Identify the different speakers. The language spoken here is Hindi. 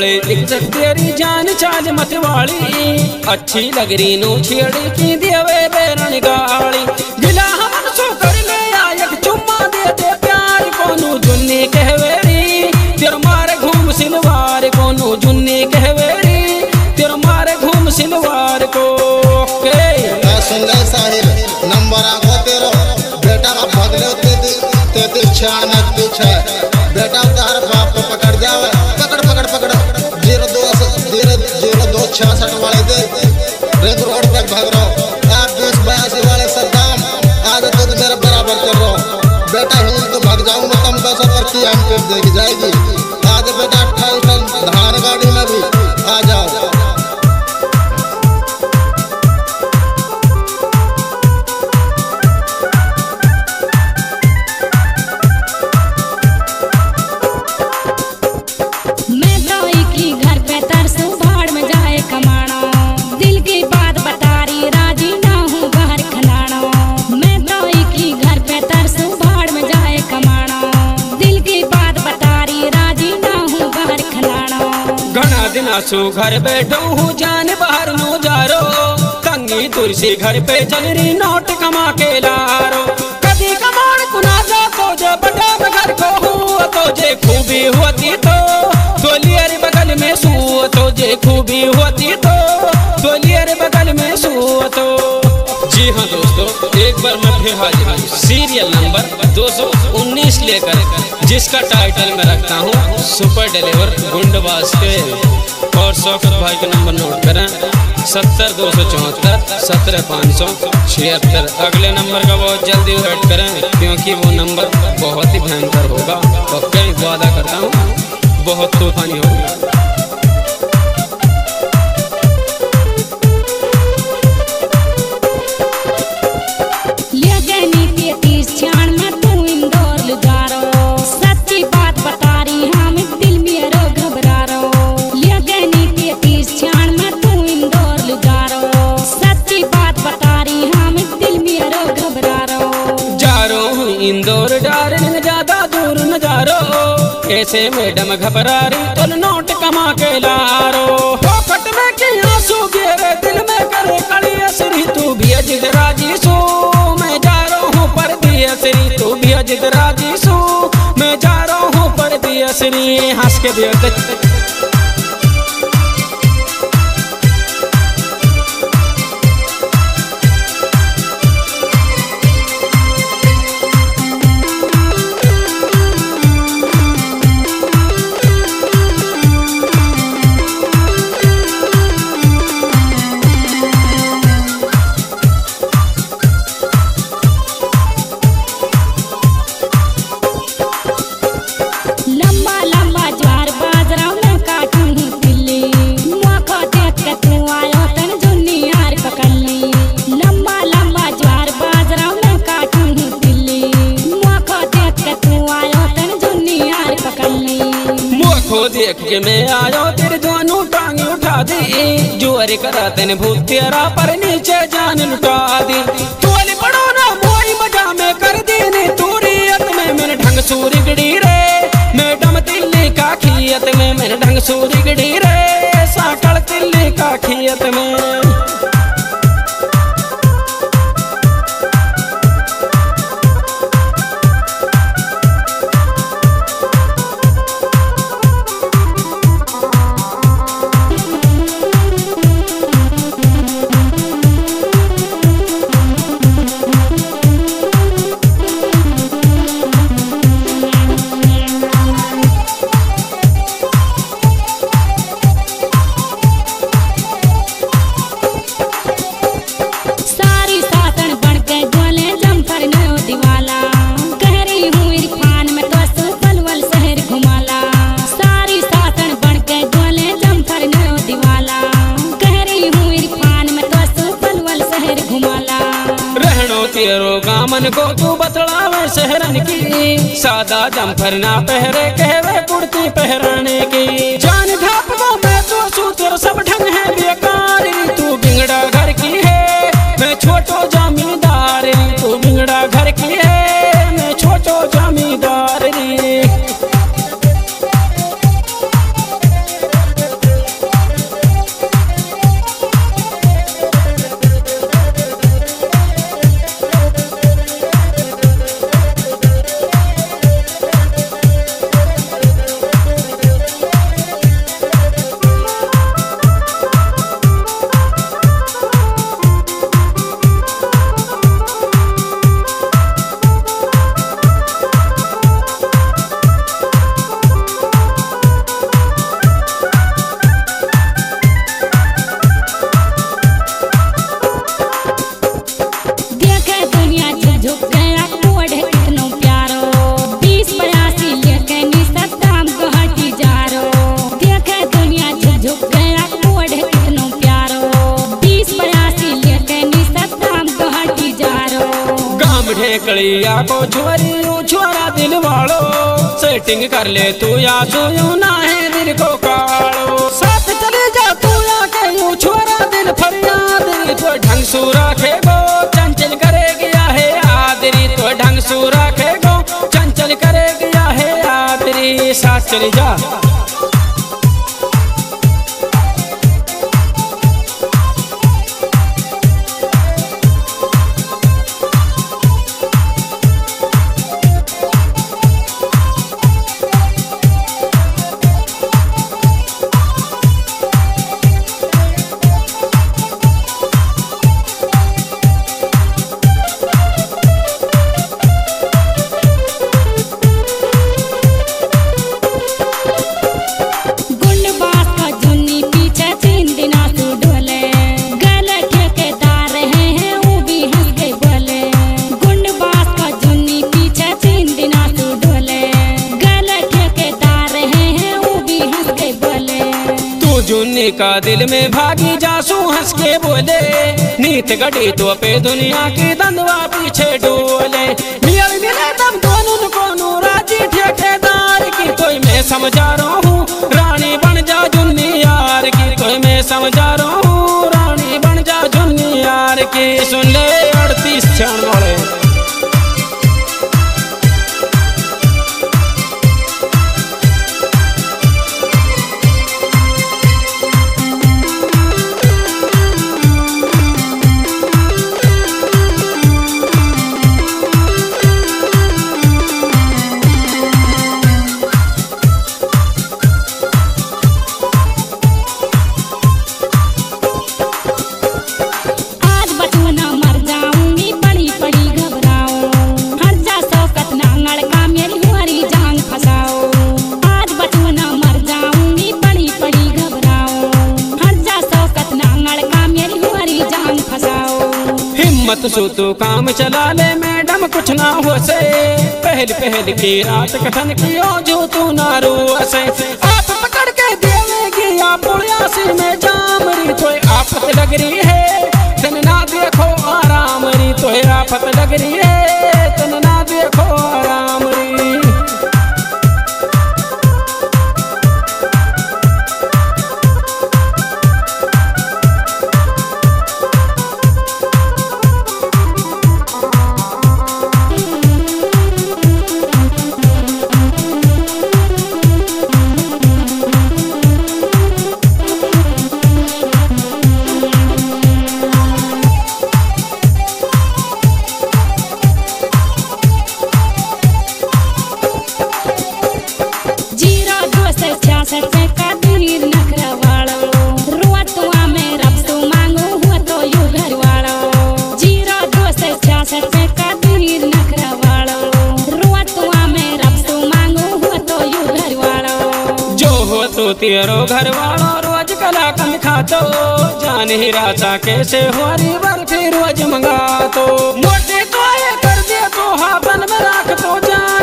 Speaker 1: बड़े इज्जत तेरी जान चाज मत वाली, अच्छी लग रही नो छेड़ी की देवे बेरन गाली। गिला हमन सो कर ले आयक चुम्मा दे दे प्यार कोनो जुन्नी कहवेरी, तेर मारे घूम सिलवार कोनो जुन्नी कहवेरी, तेर मारे घूम सिलवार को के
Speaker 2: सुन ले साहिल नंबर आगो तेरो बेटा का भगले ते 96 बेटा तार बाप को पकड़ जावे, पकड़ पकड़ पकड़ 0266 वाले दे रेड रोड पे भाग रहा हूँ। आप 2082 वाले सद्दाम आज तो मेरे बराबर कर रहा हूँ। बेटा हिल तो भाग जाऊंगा तुम 10 पर की हम कर देगी जाएगी। आज बेटा 28 टन धान गाड़ी में भी आ जाओ।
Speaker 1: सो घर बैठो हूँ जान बाहर नो जारो, तंगी तुलसी घर पे चल रही नोट कमा के लारो। कभी कमाण कुना जा तो जे बड़ा घर को हूँ तो जे खूबी होती तो गोलियर बगल में सू तो जे खूबी होती तो गोलियर बगल में सू तो। जी हाँ दोस्तों, एक बार मैं फिर हाजिर हूँ सीरियल नंबर 219 लेकर, जिसका टाइटल मैं रखता हूँ सुपर डिलीवर गुंडबाज के। और शौकत भाई का नंबर नोट करें 70 274 17 576। अगले नंबर का बहुत जल्दी वेट करें क्योंकि वो नंबर बहुत ही भयंकर होगा और कई वादा करता हूँ बहुत तूफानी होगा। इंदौर डार्लिंग ज्यादा दूर न जा रो, कैसे मैडम घबरा रही तो नोट कमा के लारो। पॉकेट में के आंसू गिरे दिल में करे कड़ी असरी, तू भी अजित राजी सो मैं जा रहा हूँ पर दी असरी, तू भी अजित राजी सो मैं जा रहा हूँ पर दी असरी। हंस के दे देख के मैं आयो तेरे दोनों टांगे उठा दी, जोर करा तेने भूत तेरा पर नीचे जान लुटा दी। तोली पड़ो ना मोई मजा में कर दी ने तूरियत में मैंने ढंग सूरी गड़ी रे, मैडम तिल्ली का खियत में मैंने ढंग सूरी गड़ी रे, साकड़ तिल्ली का खियत में। मन को तू बतलावे शहरन की, सादा जम्फर ना पहरे कहवे कुर्ती पहराने की। जान ढाप वो मैं तो सूत्र सब ढंग है बेकार, तू बिगड़ा घर की है मैं छोटो जमींदार, तू बिगड़ा घर की है मैं छोटो जमींदार। कलिया को छुरी छोरा दिल वालो सेटिंग कर ले तू या सोयू ना है दिल को कालो साथ चले जा तू या के यूं छोरा दिल फरियाद तो ढंग सू रखेगो चंचल करे गया है आदरी तो ढंग सू रखेगो चंचल करे गया है आदरी साथ चली जा। जुन्नी का दिल में भागी जासू हंस के बोले नीत गढ़ी तो पे दुनिया की दंदवा पीछे डोले मियल मिले तब दोनों को राजी ठेकेदार की कोई मैं समझा रहा हूँ रानी बन जा जुन्नी यार की कोई मैं समझा रहा हूँ रानी बन जा जुन्नी यार की सुन ले 38 क्षण वाले मत सो तो काम चला ले मैडम कुछ ना हो से पहल पहल की रात कथन की जो तू ना रो से आप पकड़ के देवेगी आप बुढ़ियासी में जाम री तो आफत लग रही है तन ना देखो आराम री तो आफत लग रही है तन ना देखो आराम री। तेरो घर वालों रोज कला कम खातो जान ही राजा कैसे हुआरी बर्फी रोज मंगा तो मोटे तो ये कर दे तो हाथन में रख तो जान